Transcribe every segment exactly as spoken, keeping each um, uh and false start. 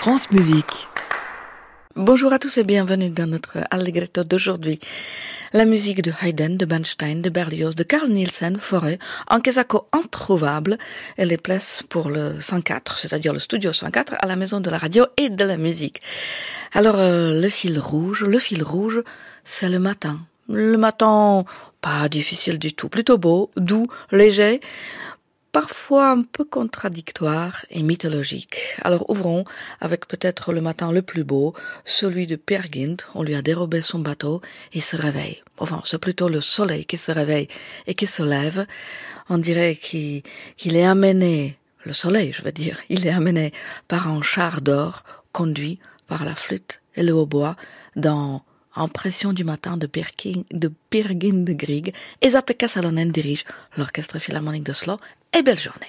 France Musique. Bonjour à tous et bienvenue dans notre Allegretto d'aujourd'hui. La musique de Haydn, de Bernstein, de Berlioz, de Carl Nielsen, Fauré, en quesaco introuvable et les places pour le cent quatre, c'est-à-dire le studio cent quatre à la Maison de la Radio et de la Musique. Alors, euh, le fil rouge, le fil rouge, c'est le matin. Le matin, pas difficile du tout, plutôt beau, doux, léger, parfois un peu contradictoire et mythologique. Alors ouvrons avec peut-être le matin le plus beau, celui de Peer Gynt. On lui a dérobé son bateau et il se réveille. Enfin, c'est plutôt le soleil qui se réveille et qui se lève. On dirait qu'il, qu'il est amené, le soleil je veux dire, il est amené par un char d'or conduit par la flûte et le hautbois dans Impression du matin de Peer Gynt de, Peer Gynt de Grieg. Et Esa-Pekka Salonen dirige l'Orchestre Philharmonique d'Oslo. Et belle journée.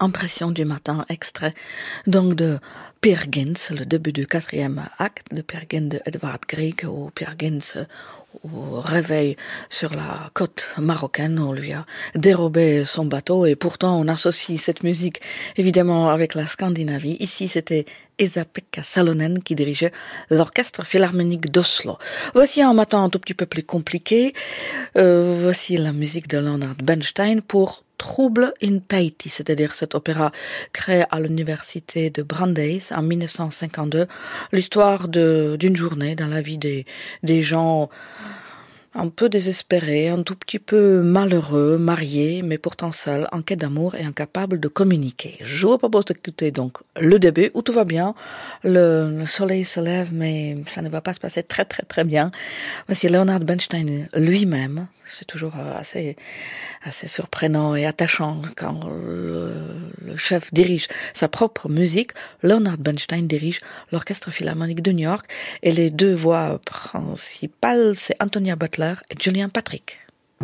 Impression du matin, extrait donc de Peer Gynt, le début du quatrième acte de Peer Gynt de Edvard Grieg, où Peer Gynt au réveil sur la côte marocaine, on lui a dérobé son bateau et pourtant on associe cette musique évidemment avec la Scandinavie. Ici c'était Esa-Pekka Salonen qui dirigeait l'orchestre philharmonique d'Oslo. Voici un matin un tout petit peu plus compliqué. Euh, voici la musique de Leonard Bernstein pour Trouble in Tahiti, c'est-à-dire cet opéra créé à l'université de Brandeis en dix-neuf cent cinquante-deux, l'histoire de, d'une journée dans la vie des, des gens un peu désespérés, un tout petit peu malheureux, mariés, mais pourtant seuls, en quête d'amour et incapables de communiquer. Je vous propose d'écouter donc le début, où tout va bien, le, le soleil se lève, mais ça ne va pas se passer très très très bien. Voici Leonard Bernstein lui-même. C'est toujours assez, assez surprenant et attachant quand le, le chef dirige sa propre musique. Leonard Bernstein dirige l'Orchestre Philharmonique de New York et les deux voix principales, c'est Antonia Butler et Julian Patrick.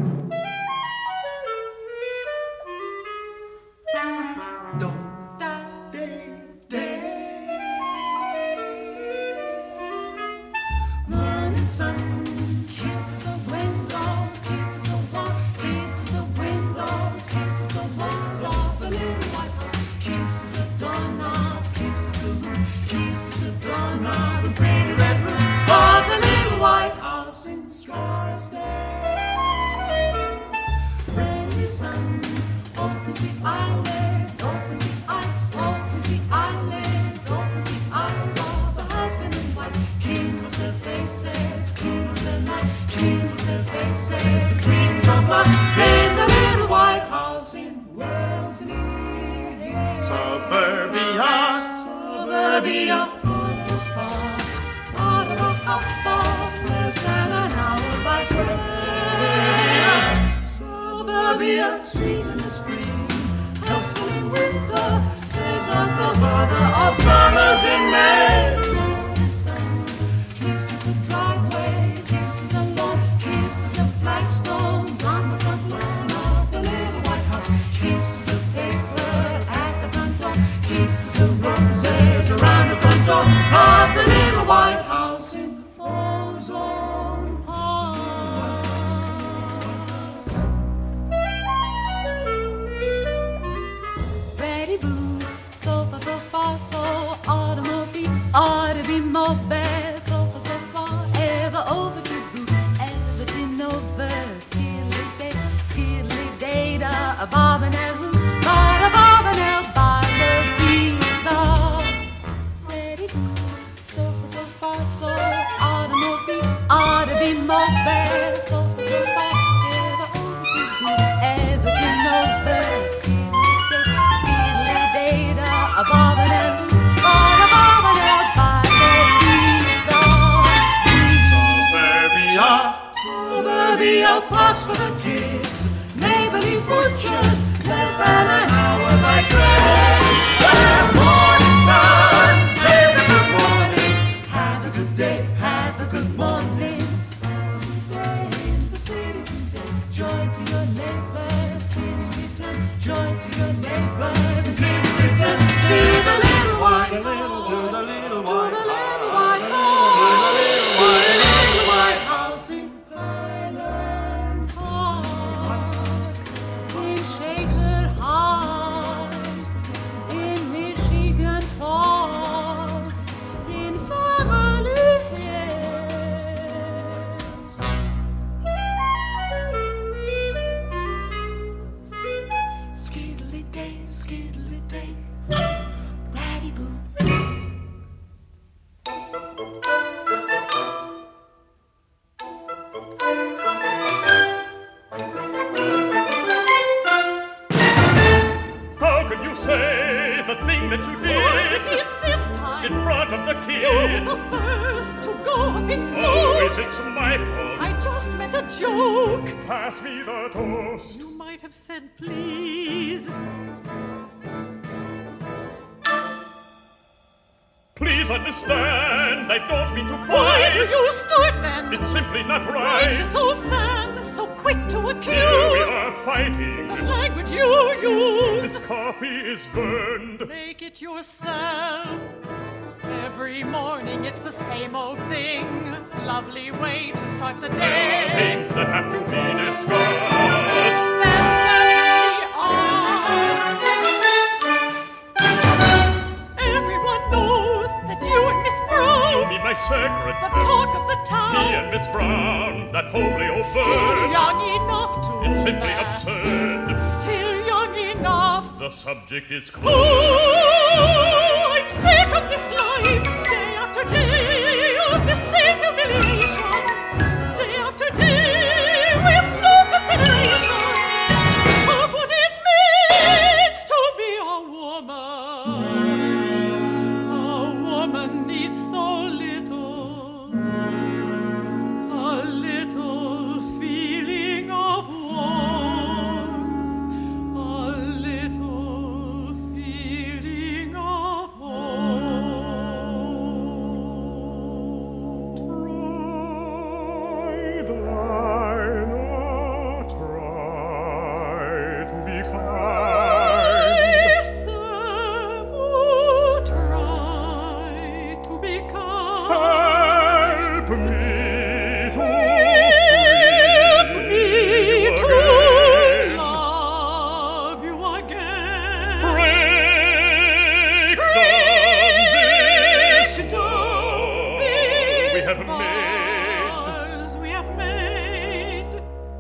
Sweet in the spring, helpful in winter, saves us the bother of summers in May. Morning sun kisses the driveway, kisses the lawn, kisses the flagstones on the front lawn of the little White House, kisses the paper at the front door, kisses the roses around the front door of the little White House in Ozone Park. Ought to be more bad, so far, so far, ever over to boo, ever to Nova, skiddly day, skiddly day, da, a bob and a who, but a bob and a by the pizza. Ready boo, so far, so far, so automobile, ought to be more bad, so far, so far, ever over to boo, ever to Nova, skiddly day, skiddly day, da, a bob and a who, but a bob and a Suburbia parks for the kids, neighborly butchers, less than an hour by train. Where morning sun says a good morning, have a good day, have a good morning. Have a good day in the city today, joy to your neighbors, till you return, joy to your neighbors, until you return to the little white, to the little, to the little white, to the little white, to the little white, little white house in Highland Park, in Shaker House, in Michigan Falls, in Beverly Hills. Skiddly day, skiddly day, ratty boo. Say the thing that you did. What is it this time? In front of the kid. You're the first to go up in smoke. Oh, is it my fault? I just meant a joke. Pass me the toast. You might have said please. Please understand, I don't mean to fight. Why do you start then? It's simply not right. Righteous old Sam, so quick to accuse. Here we are fighting. The language you use. This coffee is burned. Make it yourself. Every morning it's the same old thing. Lovely way to start the day. There are things that have to be discussed. There certainly are. Everyone knows that you and Miss Brown. You mean my secretary? The talk of the town. Me and Miss Brown, that homely old Still bird. young enough to. It's simply laugh. absurd. Still young enough. The subject is Oh, closed. I'm sick of this life. Day after day of the same humiliation. Day after day with no consideration of what it means to be a woman. A woman needs so little. A little feeling of warmth. A little feeling of home. Try, Dinah, try to be kind. I, Sam, oh, try to be kind. Help me to Help free me you to again. love you again. Break Break down this wall we have these made. bars we have made.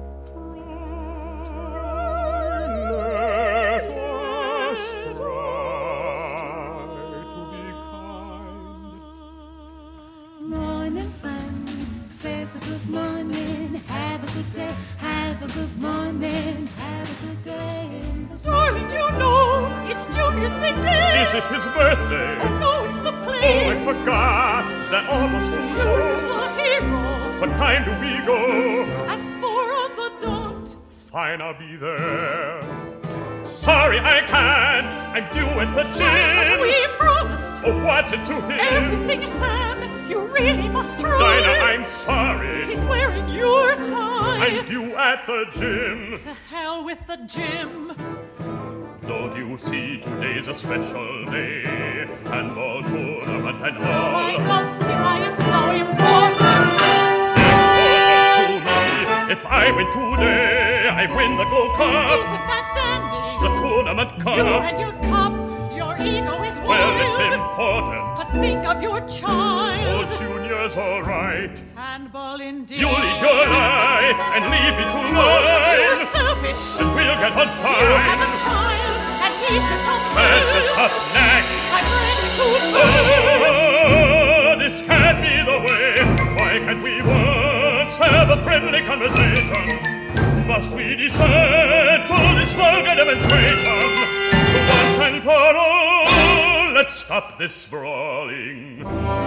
Let us try to be kind. Morning sun says a good morning, have a good day, have a good morning, have a good day. Darling, you know it's Junior's big day. Is it his birthday? Oh no, it's the Oh, I play. forgot that awful school Junior's show. the hero. What time do we go? At four on the dot. Fine, I'll be there. Sorry, I can't. I'm due at the But gym. we promised. Oh, what's it to him? Everything, Sam, you really must try. Dinah, I'm sorry. He's wearing your tie. I'm due at the gym. To hell with the gym. Don't you see today's a special day? Handball tournament and Oh my all. God, here I am so important. Important to me. If I win today, I win the gold cup. Isn't that dandy? The tournament You cup. and your cup, your ego is wild. Well, it's important. But think of your Oh, child. Junior's all right. Handball indeed. You lead your life and leave me to You're mine. selfish. And we'll get on You have a fine. child, and he should come That's just first. a knack. I'm ready to first. Oh, this can't be the way. Why can't we once have a friendly conversation? Must we descend to this vulgar demonstration? Once and for all, let's stop this brawling.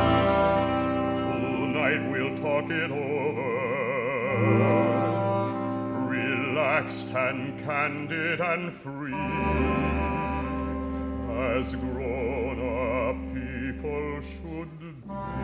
Tonight we'll talk it over. Relaxed and candid and free, as grown-up people should be.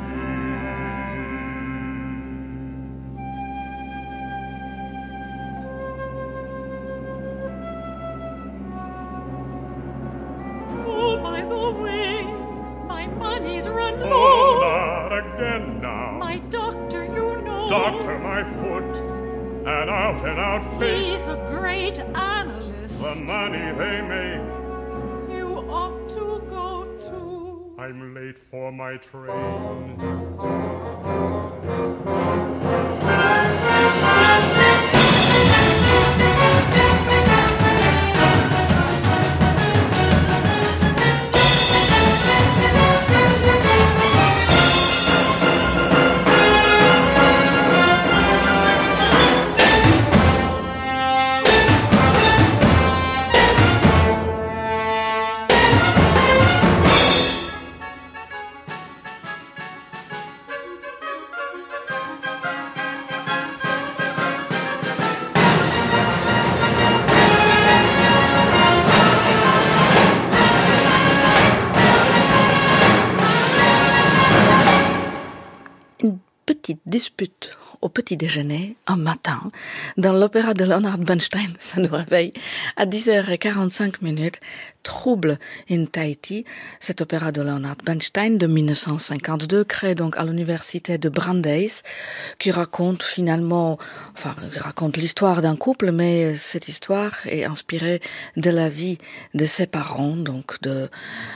Oh, by the way, my money's run Oh, low. not again now. My doctor, you know. Doctor, my foot, an out-and-out fake. He's a great analyst. The money they make, You ought to go too. I'm late for my train. Petite dispute au petit déjeuner, un matin, dans l'opéra de Leonard Bernstein, ça nous réveille à dix heures quarante-cinq minutes, Trouble in Tahiti, cet opéra de Leonard Bernstein de mille neuf cent cinquante-deux, créé donc à l'université de Brandeis, qui raconte finalement, enfin, raconte l'histoire d'un couple, mais cette histoire est inspirée de la vie de ses parents, donc de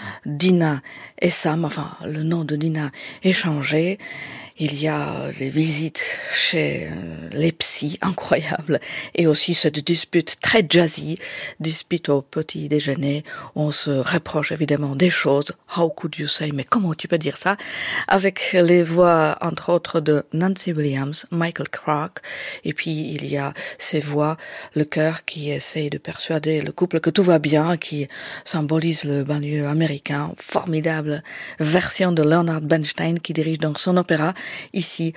Dina et Sam, enfin, le nom de Dina est changé. Il y a les visites chez les psys, incroyables, et aussi cette dispute très jazzy, dispute au petit déjeuner, où on se reproche évidemment des choses. How could you say, mais comment tu peux dire ça? Avec les voix, entre autres, de Nancy Williams, Michael Clarke, et puis il y a ces voix, le chœur qui essaye de persuader le couple que tout va bien, qui symbolise le banlieue américain, formidable version de Leonard Bernstein qui dirige donc son opéra. Ici,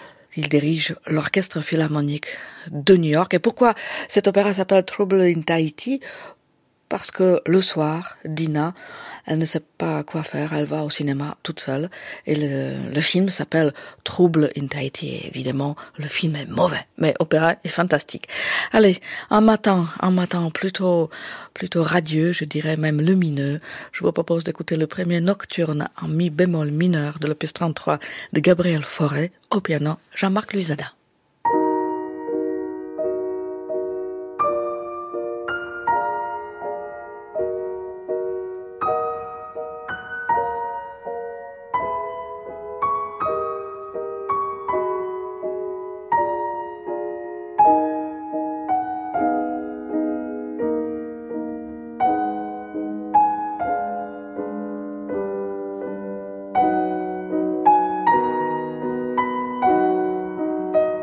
il dirige l'Orchestre Philharmonique de New York. Et pourquoi cet opéra s'appelle Trouble in Tahiti? Parce que le soir, Dina, elle ne sait pas quoi faire, elle va au cinéma toute seule. Et le, le film s'appelle Trouble in Tahiti. Et évidemment, le film est mauvais, mais l'opéra est fantastique. Allez, un matin, un matin plutôt, plutôt radieux, je dirais même lumineux. Je vous propose d'écouter le premier nocturne en mi bémol mineur de l'opus trente-trois de Gabriel Fauré, au piano Jean-Marc Luisada. Thank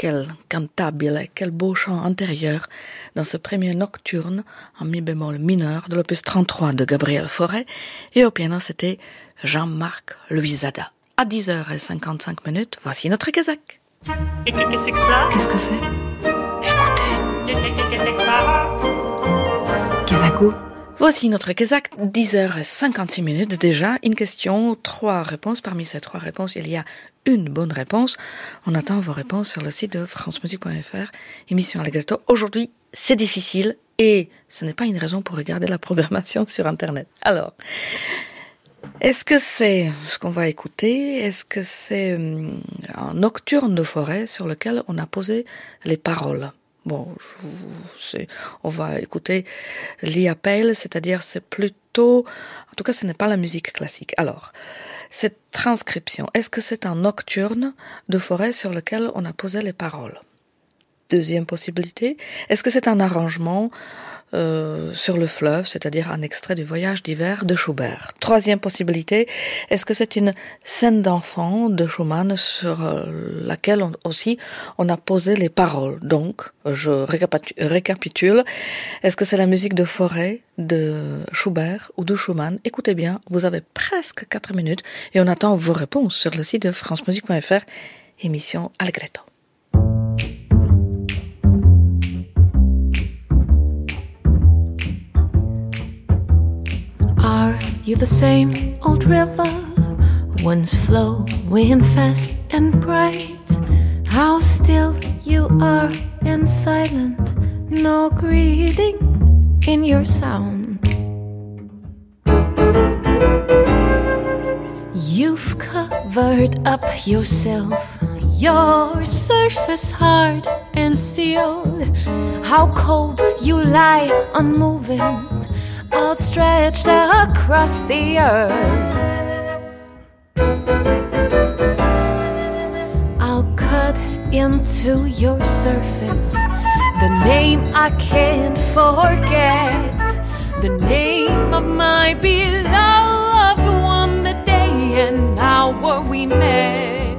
quel cantabile, quel beau chant intérieur dans ce premier nocturne en mi bémol mineur de l'opus trente-trois de Gabriel Fauré. Et au piano, c'était Jean-Marc Louisada. À dix heures cinquante-cinq minutes, voici notre Kézak. Qu'est-ce que c'est que ça? Qu'est-ce que c'est? Écoutez. Qu'est-ce que c'est que ça? Kézakou. Voici notre Kézak, dix heures cinquante-six minutes déjà. Une question, trois réponses. Parmi ces trois réponses, il y a une bonne réponse. On attend vos réponses sur le site de france musique point f r. Émission Allegretto. Aujourd'hui, c'est difficile et ce n'est pas une raison pour regarder la programmation sur Internet. Alors, est-ce que c'est ce qu'on va écouter? Est-ce que c'est un nocturne de forêt sur lequel on a posé les paroles? Bon, je vous, c'est, on va écouter l'Ia Pale, c'est-à-dire c'est plutôt, en tout cas ce n'est pas la musique classique. Alors, cette transcription, est-ce que c'est un nocturne de forêt sur lequel on a posé les paroles? Deuxième possibilité, est-ce que c'est un arrangement euh, sur le fleuve, c'est-à-dire un extrait du Voyage d'hiver de Schubert? Troisième possibilité, est-ce que c'est une scène d'enfant de Schumann sur euh, laquelle on, aussi on a posé les paroles? Donc, je récapitule, est-ce que c'est la musique de forêt de Schubert ou de Schumann? Écoutez bien, vous avez presque quatre minutes et on attend vos réponses sur le site de france musique point f r, émission Allegretto. Are you the same old river, once flowing fast and bright? How still you are and silent, no greeting in your sound. You've covered up yourself, your surface hard and sealed. How cold you lie unmoving, outstretched across the earth. I'll cut into your surface the name I can't forget, the name of my beloved one, the day and hour we met,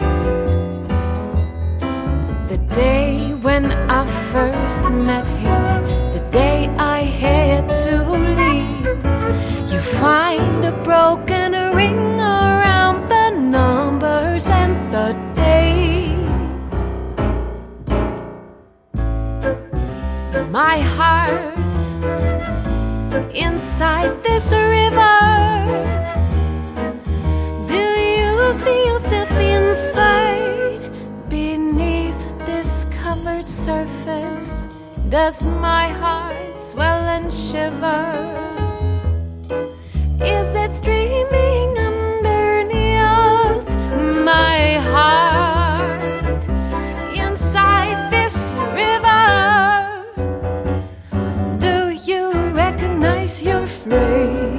the day when I first met him, the day I had to leave. You find a broken ring around the numbers and the date. My heart inside this river, do you see yourself inside? Beneath this covered surface, does my heart swell and shiver? Is it streaming underneath my heart inside this river? Do you recognize your flame?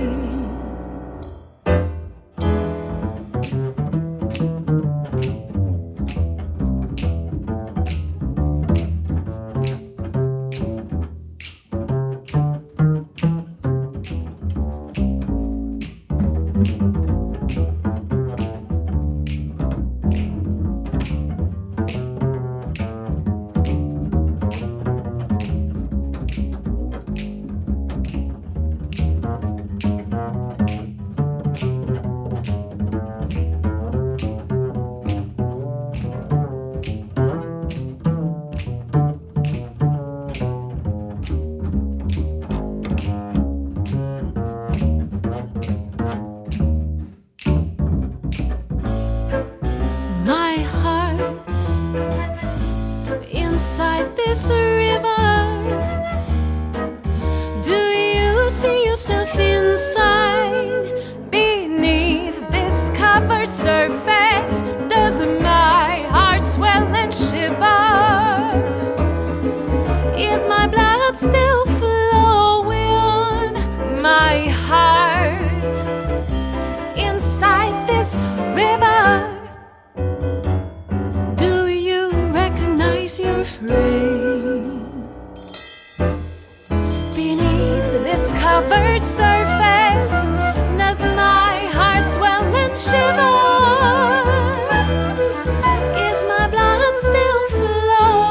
Is my blood still flowing?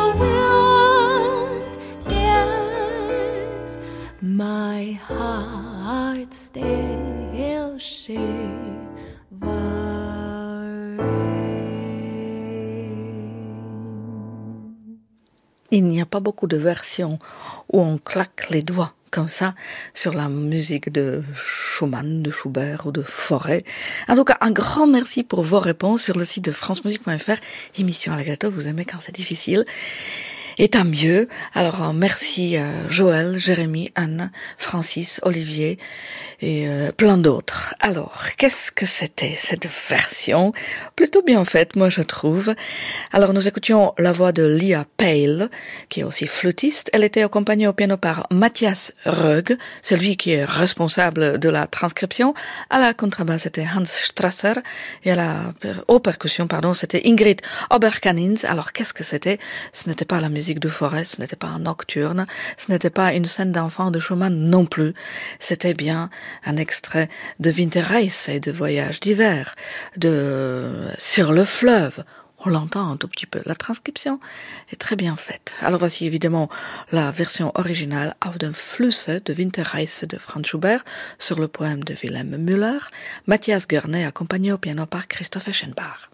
il n'y a pas beaucoup de versions où on claque les doigts comme ça sur la musique de Schumann, de Schubert ou de Fauré. En tout cas, un grand merci pour vos réponses sur le site de france musique point f r. Émission Allegretto, vous aimez quand c'est difficile. Et tant mieux. Alors, merci euh, Joël, Jérémy, Anne, Francis, Olivier et euh, plein d'autres. Alors, qu'est-ce que c'était cette version? Plutôt bien faite, moi je trouve. Alors, nous écoutions la voix de Lia Pale, qui est aussi flûtiste. Elle était accompagnée au piano par Matthias Rög, celui qui est responsable de la transcription. À la contrebasse, c'était Hans Strasser. Et à la, aux percussions, pardon, c'était Ingrid Oberkanins. Alors, qu'est-ce que c'était? Ce n'était pas la musique de Fauré, ce n'était pas un nocturne, ce n'était pas une scène d'enfant de Schumann non plus. C'était bien un extrait de Winterreise et de Voyage d'hiver, de Sur le fleuve. On l'entend un tout petit peu. La transcription est très bien faite. Alors voici évidemment la version originale Auf dem Flusse de Winterreise de Franz Schubert sur le poème de Wilhelm Müller, Matthias Görne accompagné au piano par Christoph Eschenbach.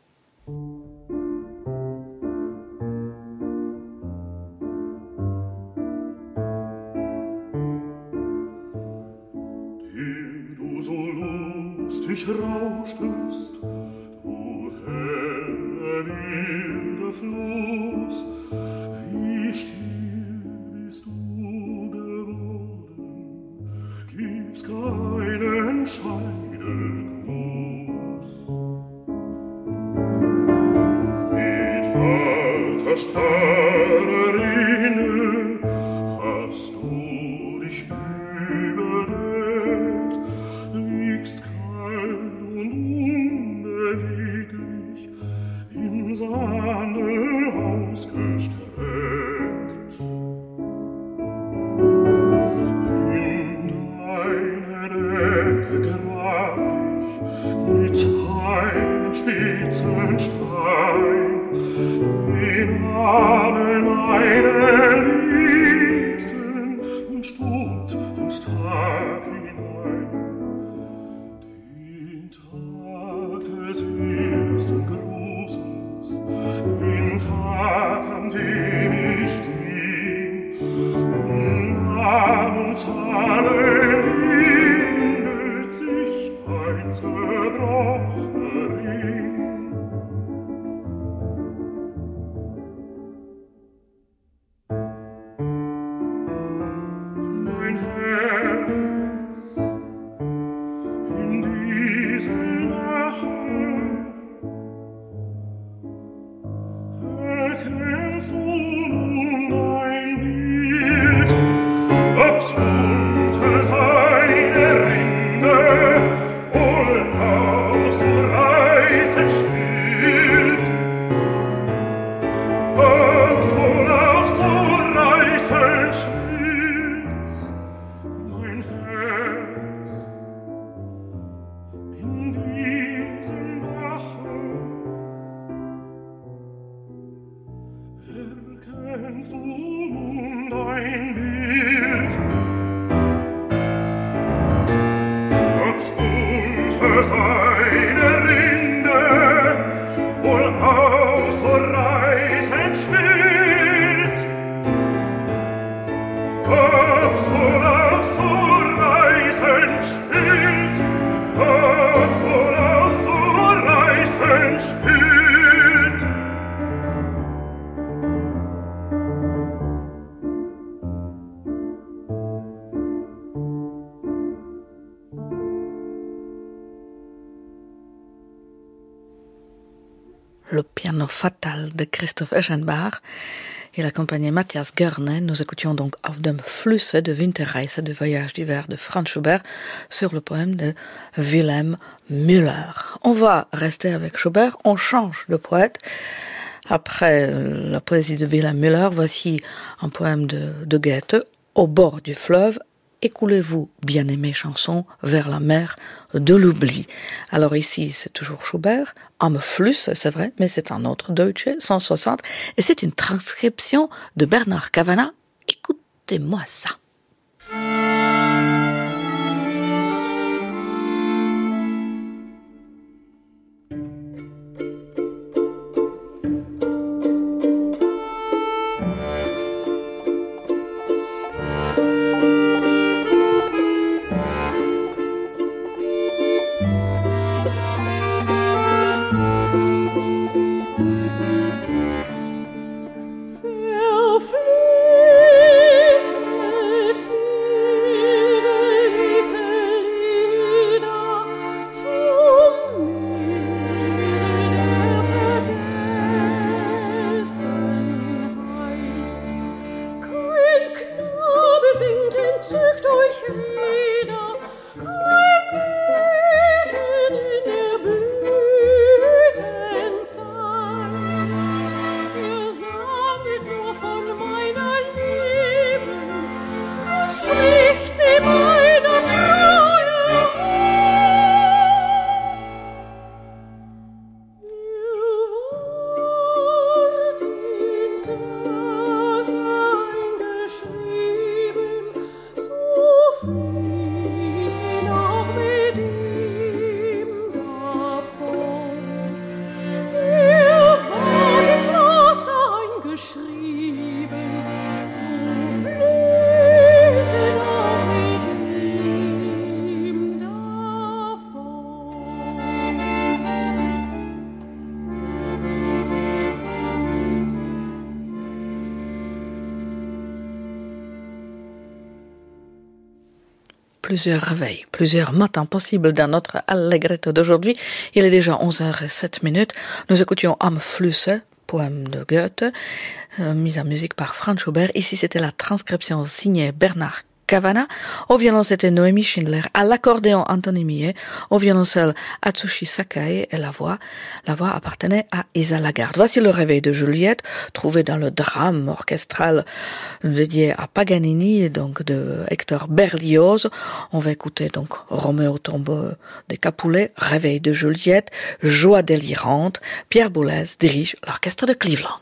Dich rauschtest, du helle wilde Fluss, wie still bist du geworden, gibt's keinen Scheidegruß. Mit alter starrer Rinne hast du dich überdeckt, liegst Sahne ausgestreckt. In deine Decke grab ich mit einem spitzen Stein den Namen meiner Liebsten und Stund und Tag hinein. Den Tag des höchsten Grußes, den Tag, an dem ich ging, und abends alle windet sich ein zerbrochener Ring. Mein Herz in diesem Nacht erkennst du nun dein Bild, ob's unter seine Rinde wohl ausreißend spielt, ob's wohl auch so reißend spielt, mein Herz in diesem Bache. Erkennst du nun dein Bild, ob's unter seine Rinde wohl ausreißend spielt, ob's wohl auch so reißend spielt, ob's wohl auch so reißend spielt. Le piano fatal de Christoph Eschenbach et l'accompagné Matthias Görne. Nous écoutions donc Auf dem Flusse de Winterreise de Voyage d'hiver de Franz Schubert sur le poème de Wilhelm Müller. On va rester avec Schubert, on change de poète. Après la poésie de Wilhelm Müller, voici un poème de, de Goethe, Au bord du fleuve, écoulez-vous, bien-aimée chanson, vers la mer de l'oubli. Alors ici, c'est toujours Schubert, Am Fluss, c'est vrai, mais c'est un autre Deutsche, cent soixante, et c'est une transcription de Bernard Cavanagh. Écoutez-moi ça. entzückt euch wieder ein Mädchen in der Blütenzeit. Ihr sanget nur von meiner Liebe, nur spricht sie meiner Treue Plusieurs réveils, plusieurs matins possibles dans notre Allegretto d'aujourd'hui. Il est déjà onze heures zéro sept minutes. Nous écoutions Am Flüsse, poème de Goethe, euh, mis en musique par Franz Schubert. Ici, c'était la transcription signée Bernard Cavana. Au violon, c'était Noémie Schindler. À l'accordéon, Anthony Millet. Au violoncelle, Atsushi Sakai. Et la voix, la voix appartenait à Isa Lagarde. Voici le réveil de Juliette, trouvé dans le drame orchestral dédié à Paganini, donc de Hector Berlioz. On va écouter donc Roméo tombeau des Capulet, Réveil de Juliette, Joie délirante. Pierre Boulez dirige l'orchestre de Cleveland.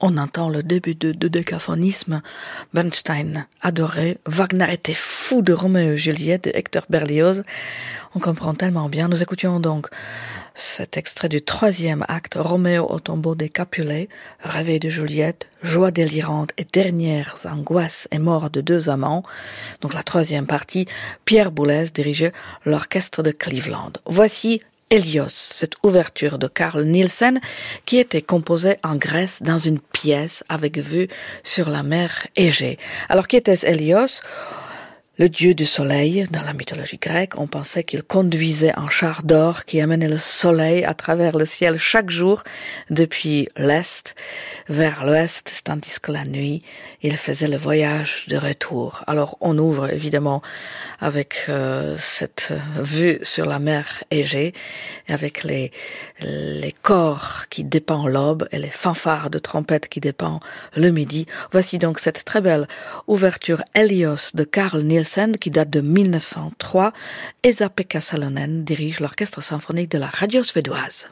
on entend le début de, de décaphonisme. Bernstein adorait, Wagner était fou de Roméo et Juliette de Hector Berlioz. On comprend tellement bien. Nous écoutions donc cet extrait du troisième acte, Roméo au tombeau des Capulets, réveil de Juliette, joie délirante et dernières angoisses et mort de deux amants. Donc la troisième partie, Pierre Boulez dirigeait l'orchestre de Cleveland. Voici Hélios, cette ouverture de Carl Nielsen qui était composée en Grèce dans une pièce avec vue sur la mer Égée. Alors qui était Hélios ? Le dieu du soleil, dans la mythologie grecque, on pensait qu'il conduisait un char d'or qui amenait le soleil à travers le ciel chaque jour depuis l'est vers l'ouest, tandis que la nuit, il faisait le voyage de retour. Alors on ouvre évidemment avec euh, cette vue sur la mer Égée, avec les, les corps qui dépendent l'aube et les fanfares de trompette qui dépendent le midi. Voici donc cette très belle ouverture Hélios de Carl Nielsen qui date de mille neuf cent trois. Esa-Pekka Salonen dirige l'orchestre symphonique de la radio suédoise.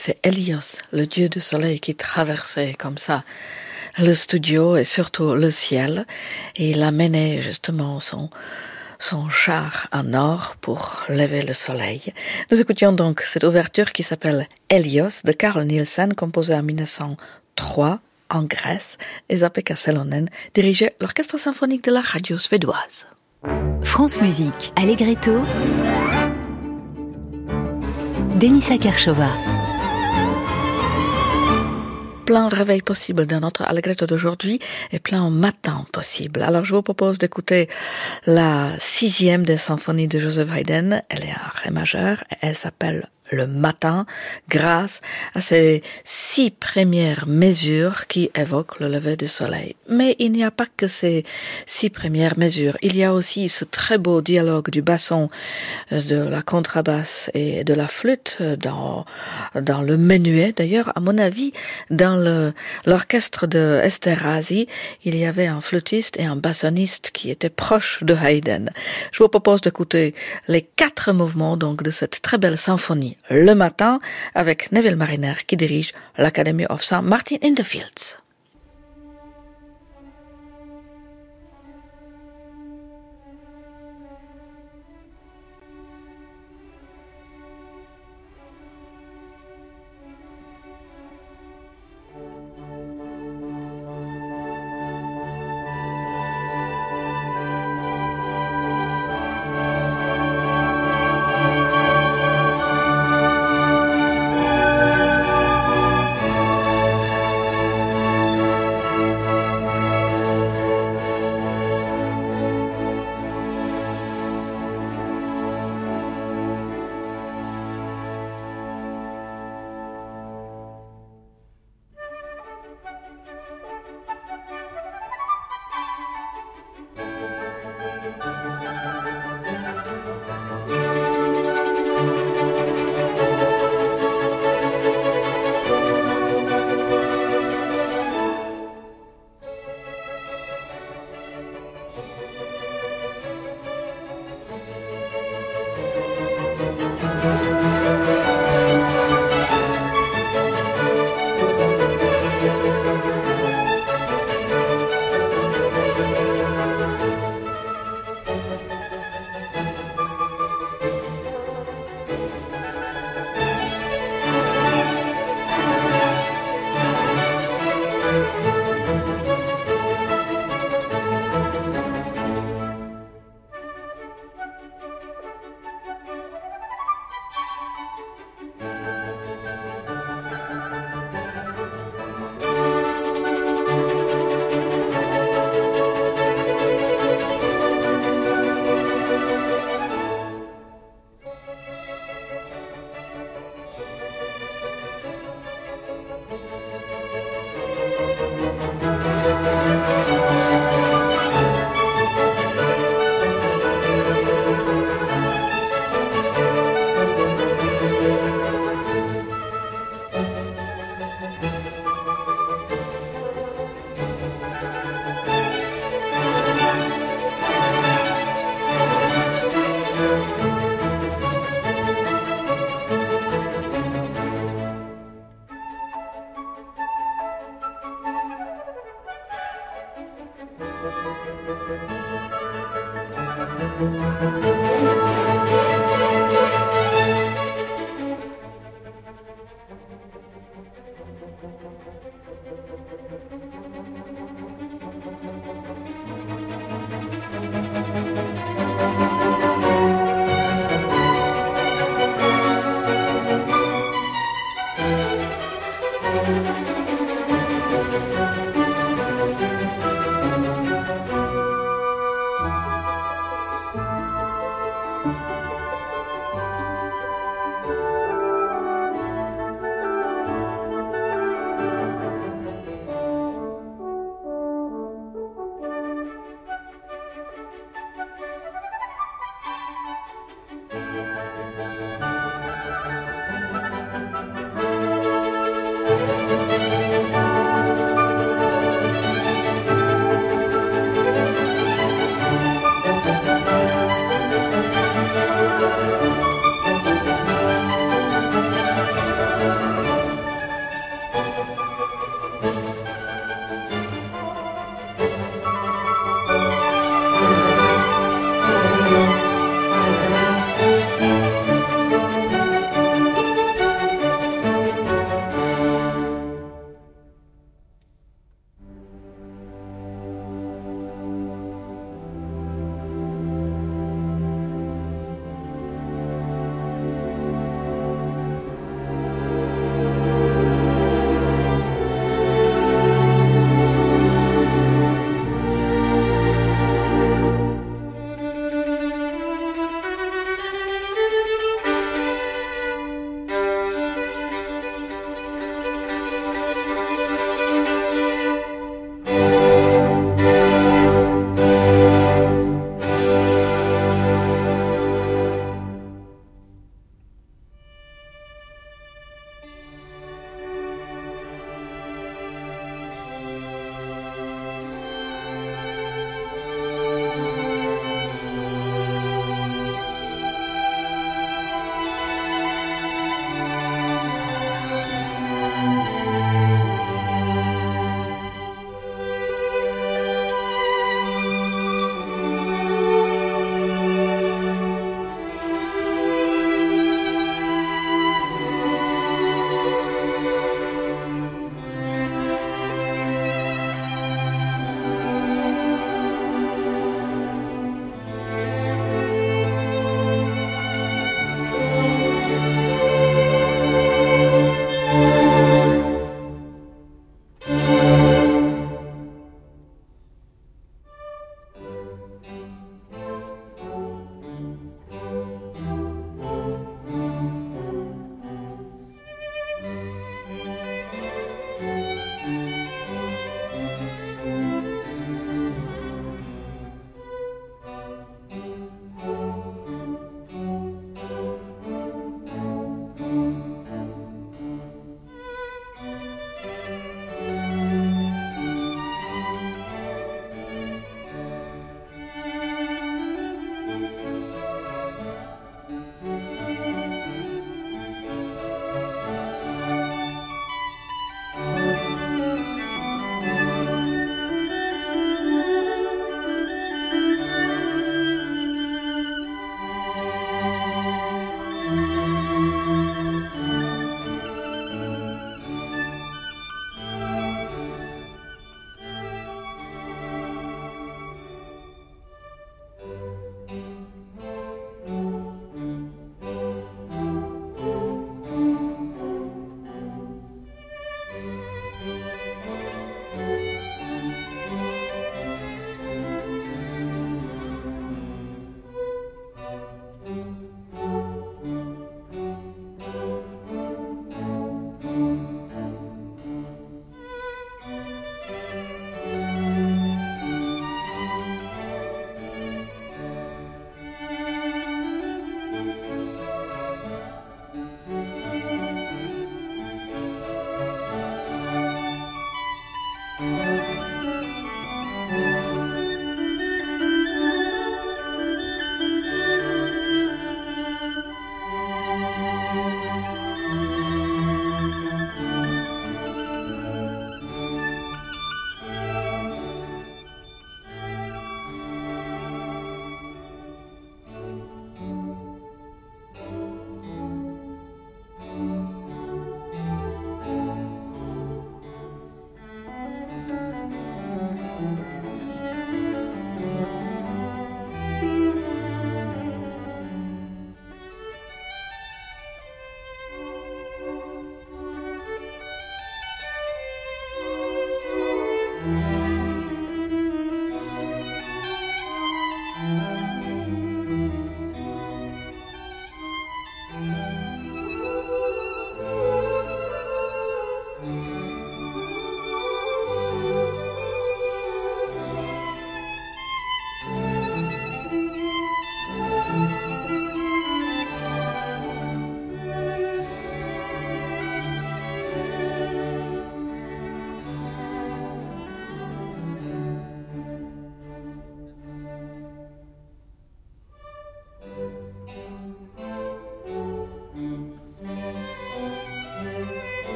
c'est Hélios, le dieu du soleil, qui traversait comme ça le studio et surtout le ciel, et il amenait justement son, son char en or pour lever le soleil. Nous écoutions donc cette ouverture qui s'appelle Hélios de Carl Nielsen, composée en mille neuf cent trois en Grèce, et Esa-Pekka Salonen dirigeait l'orchestre symphonique de la radio suédoise. France Musique, Allegretto, Denisa Kershova. Plein réveil possible dans notre Allegretto d'aujourd'hui et plein matin possible. Alors je vous propose d'écouter la sixième des symphonies de Joseph Haydn. Elle est en ré majeur et elle s'appelle Le matin, grâce à ces six premières mesures qui évoquent le lever du soleil. Mais il n'y a pas que ces six premières mesures. Il y a aussi ce très beau dialogue du basson, de la contrebasse et de la flûte dans, dans le menuet. D'ailleurs, à mon avis, dans le, l'orchestre de Esterházy, il y avait un flûtiste et un bassoniste qui étaient proches de Haydn. Je vous propose d'écouter les quatre mouvements donc de cette très belle symphonie. Le matin, avec Neville Marriner qui dirige l'Academy of Saint Martin in the Fields. Thank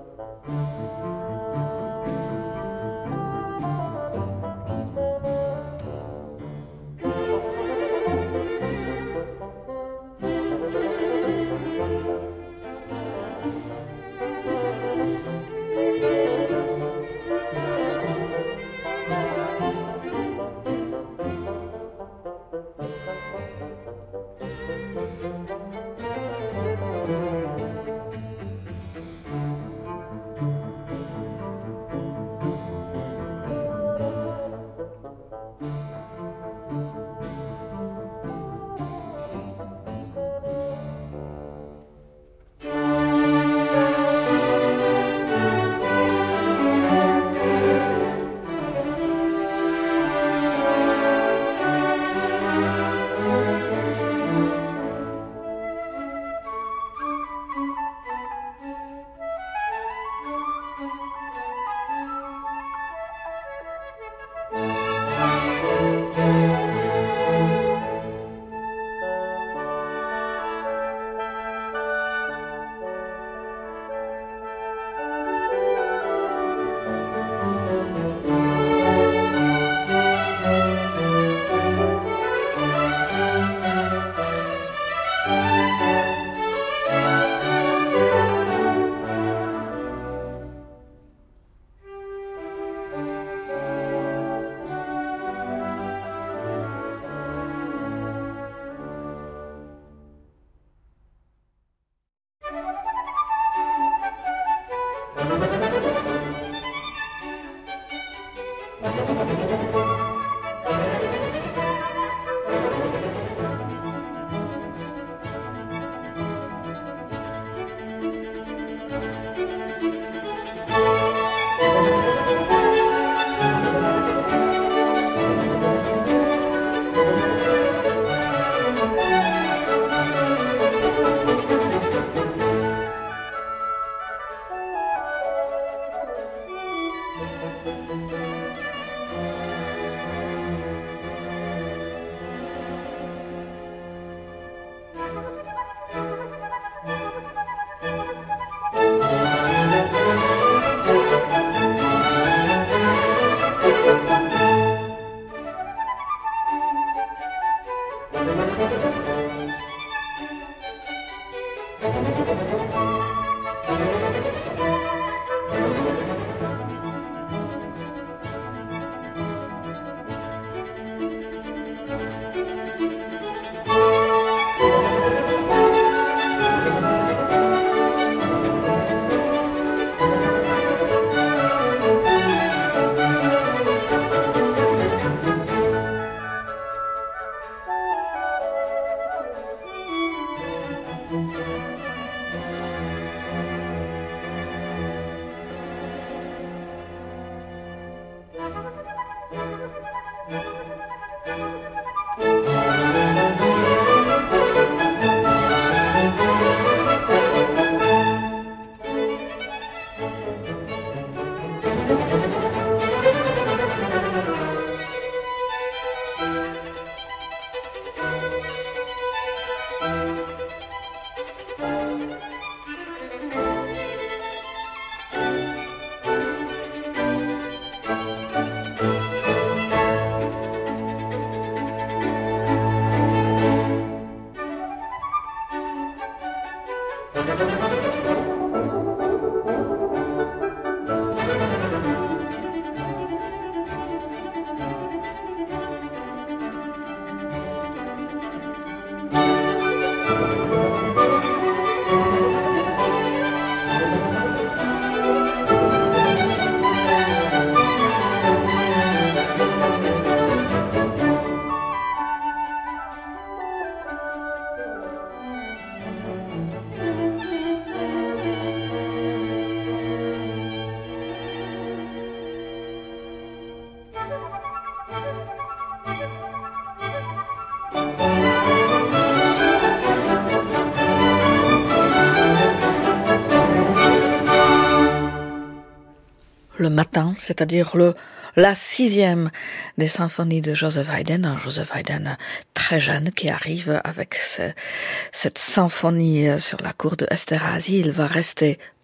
Le matin, c'est-à-dire le, la sixième des symphonies de Joseph Haydn, un Joseph Haydn très jeune qui arrive avec ce, cette symphonie sur la cour de Esterházy. Il va rester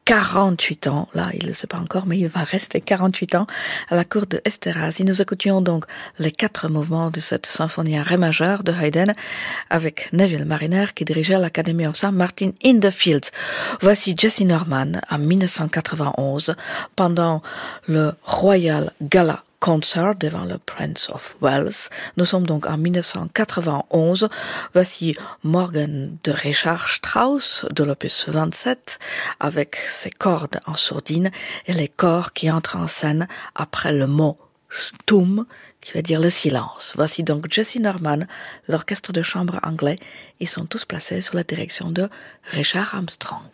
quarante-huit ans, là il ne le sait pas encore, mais il va rester quarante-huit ans à la cour de Esterházy. Nous écoutions donc les quatre mouvements de cette symphonie à ré majeur de Haydn avec Neville Marriner qui dirigeait l'Academy of Saint Martin in the Fields. Voici Jesse Norman en dix-neuf cent quatre-vingt-onze pendant le Royal Gala Concert devant le Prince of Wales. Nous sommes donc en dix-neuf cent quatre-vingt-onze. Voici Morgen de Richard Strauss de l'opus vingt-sept avec ses cordes en sourdine et les corps qui entrent en scène après le mot Stumm qui veut dire le silence. Voici donc Jesse Norman, l'orchestre de chambre anglais. Ils sont tous placés sous la direction de Richard Armstrong.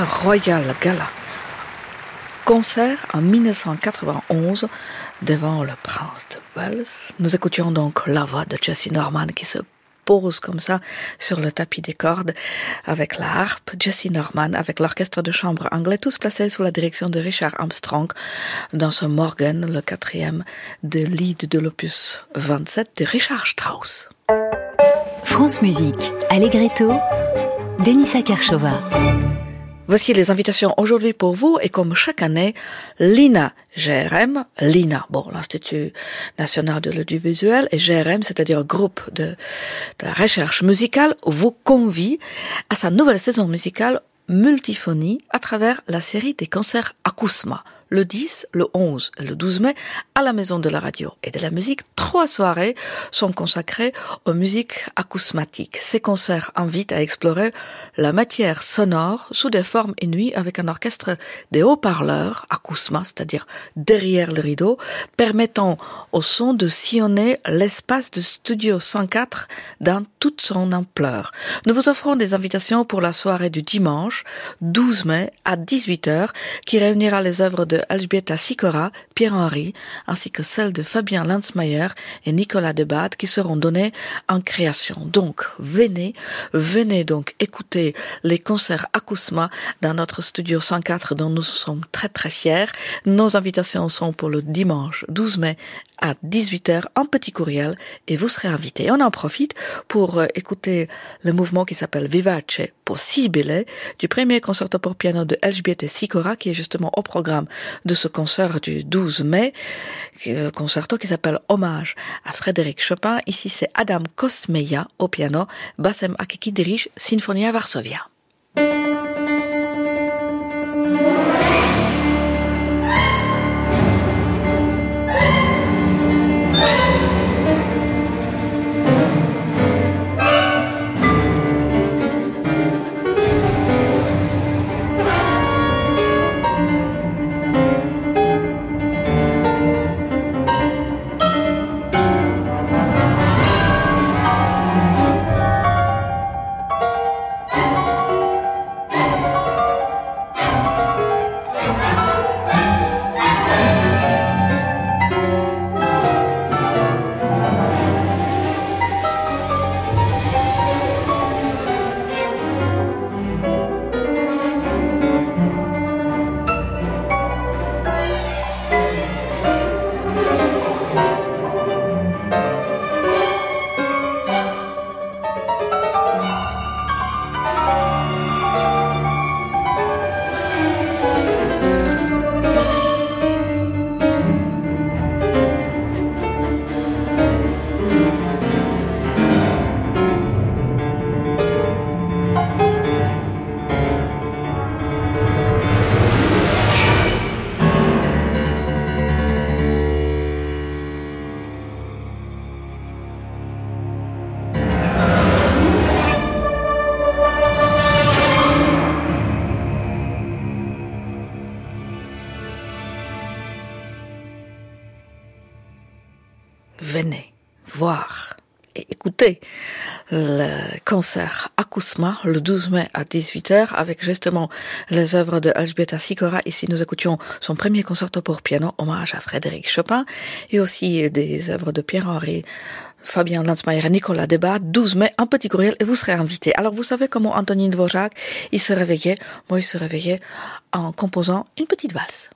Royal Gala. Concert en dix-neuf cent quatre-vingt-onze devant le prince de Wales. Nous écoutions donc la voix de Jessye Norman qui se pose comme ça sur le tapis des cordes avec la harpe. Jessye Norman avec l'orchestre de chambre anglais, tous placés sous la direction de Richard Armstrong dans ce Morgan, le quatrième de lead de l'opus vingt-sept de Richard Strauss. France Musique, Allegretto, Denisa Kershova. Voici les invitations aujourd'hui pour vous et comme chaque année, l'I N A G R M, l'I N A, bon, l'Institut National de l'Audiovisuel et G R M, c'est-à-dire groupe de, de la recherche musicale, vous convie à sa nouvelle saison musicale Multiphonie à travers la série des concerts Acousma. Le dix, le onze et le douze mai, à la Maison de la Radio et de la Musique, trois soirées sont consacrées aux musiques acousmatiques. Ces concerts invitent à explorer la matière sonore sous des formes inouïes avec un orchestre des haut-parleurs, acousma, c'est-à-dire derrière le rideau, permettant au son de sillonner l'espace de Studio cent quatre dans toute son ampleur. Nous vous offrons des invitations pour la soirée du dimanche, douze mai, à dix-huit heures, qui réunira les œuvres de Elżbieta Sikora, Pierre-Henry, ainsi que celles de Fabien Landsmeyer et Nicolas Debade qui seront données en création. Donc, venez, venez donc écouter les concerts Acousma dans notre studio cent quatre dont nous sommes très très fiers. Nos invitations sont pour le dimanche douze mai à dix-huit heures en petit courriel et vous serez invités. On en profite pour écouter le mouvement qui s'appelle Vivace Possibile du premier concerto pour piano de Elżbieta Sikora qui est justement au programme de ce concert du douze mai, concerto qui s'appelle Hommage à Frédéric Chopin. Ici c'est Adam Kosmeja au piano, Bassem Akiki dirige Sinfonia Varsovia. Venez voir et écouter le concert Acousma le douze mai à dix-huit heures avec justement les œuvres de Elżbieta Sikora. Ici nous écoutions son premier concerto pour piano, hommage à Frédéric Chopin, et aussi des œuvres de Pierre-Henry, Fabien Landsmeyer et Nicolas Debade, douze mai, un petit courriel et vous serez invités. Alors vous savez comment Antonin Dvorak, il se réveillait, moi il se réveillait en composant une petite valse.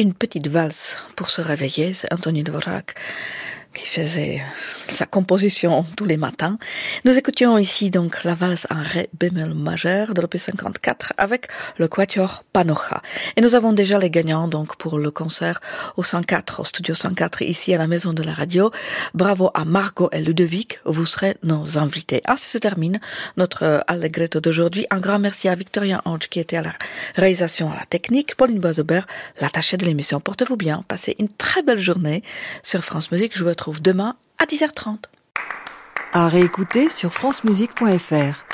une petite valse pour se réveiller. C'est Antonín Dvořák qui faisait sa composition tous les matins. Nous écoutions ici donc la valse en ré bémol majeur de l'opus cinquante-quatre avec le quatuor Panocha. Et nous avons déjà les gagnants donc pour le concert au cent quatre, au studio cent quatre ici à la maison de la radio. Bravo à Margot et Ludovic, vous serez nos invités. Ainsi se termine notre Allegretto d'aujourd'hui. Un grand merci à Victorien Ange qui était à la réalisation à la technique, Pauline Boisebert, l'attachée de l'émission. Portez-vous bien, passez une très belle journée sur France Musique. Je vous retrouve demain à dix heures trente. À réécouter sur francemusique point f r.